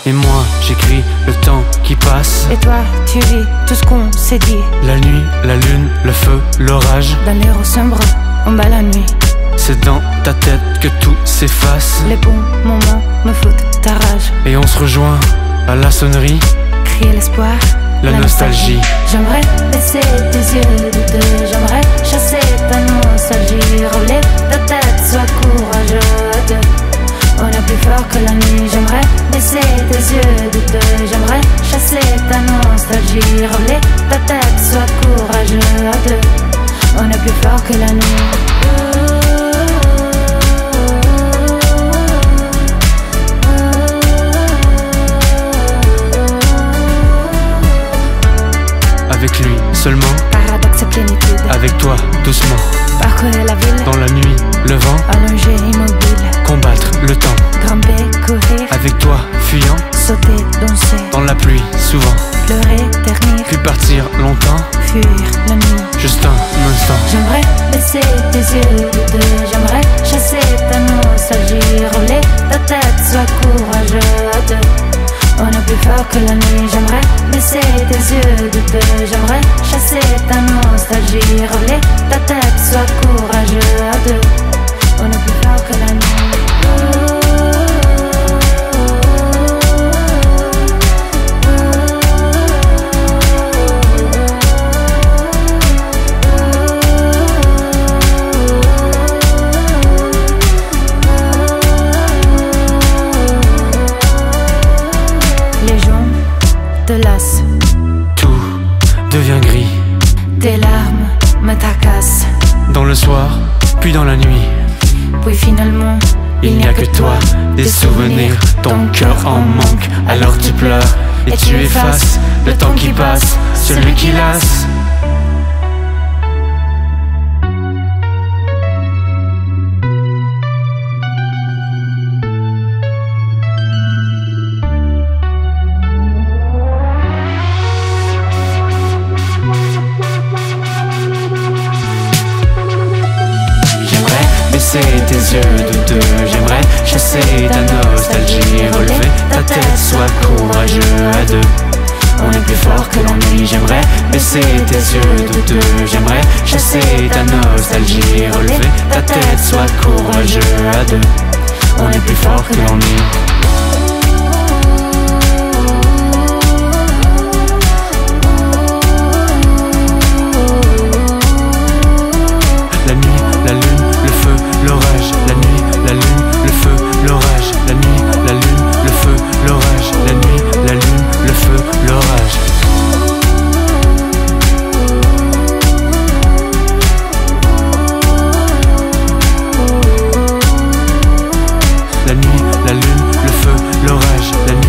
Et moi j'écris le temps qui passe. Et toi tu vis tout ce qu'on s'est dit. La nuit, la lune, le feu, l'orage. Dans les roues sombres, on bat la nuit. C'est dans ta tête que tout s'efface. Les bons moments me foutent ta rage. Et on se rejoint à la sonnerie. Crier l'espoir, la nostalgie. J'aimerais baisser tes yeux de deux. J'aimerais chasser ta nostalgie. Rouler ta tête, sois courageux à deux. On est plus fort que la nuit. J'aimerais baisser tes yeux de deux. J'aimerais chasser ta nostalgie. Rouler ta tête, sois courageux à deux. On est plus fort que la nuit. Avec lui seulement, paradoxe et plénitude. Avec toi doucement, parcourir la ville. Dans la nuit, le vent, allongé immobile. Combattre le temps, grimper, courir. Avec toi fuyant, sauter, danser. Dans la pluie souvent, pleurer, ternir. Puis partir longtemps, fuir la nuit. Juste un instant. J'aimerais baisser tes yeux de deux. J'aimerais chasser ta nostalgie. Rouler ta tête, sois courageux à deux. On est plus fort que la nuit. J'aimerais baisser tes yeux de deux. J'aimerais chasser ta nostalgie. Rouler ta tête, sois courageux à deux. On est plus fort que la nuit. Te lasse, tout devient gris. Tes larmes me tracassent. Dans le soir, puis dans la nuit. Puis finalement, il n'y a que toi, des souvenirs. Ton cœur en manque, alors tu pleures et tu effaces le temps qui passe, celui qui lasse. Baisser tes yeux de deux. J'aimerais chasser ta nostalgie. Relever ta tête, sois courageux à deux. On est plus fort que l'ennui. J'aimerais baisser tes yeux de deux. J'aimerais chasser ta nostalgie. Relever ta tête, sois courageux à deux. On est plus fort que l'ennui. La nuit, la lune, le feu, l'orage. La nuit, la lune, le feu, l'orage. La nuit, la lune, le feu, l'orage. La nuit, la lune, le feu, l'orage. La nuit, la lune, le feu, l'orage. La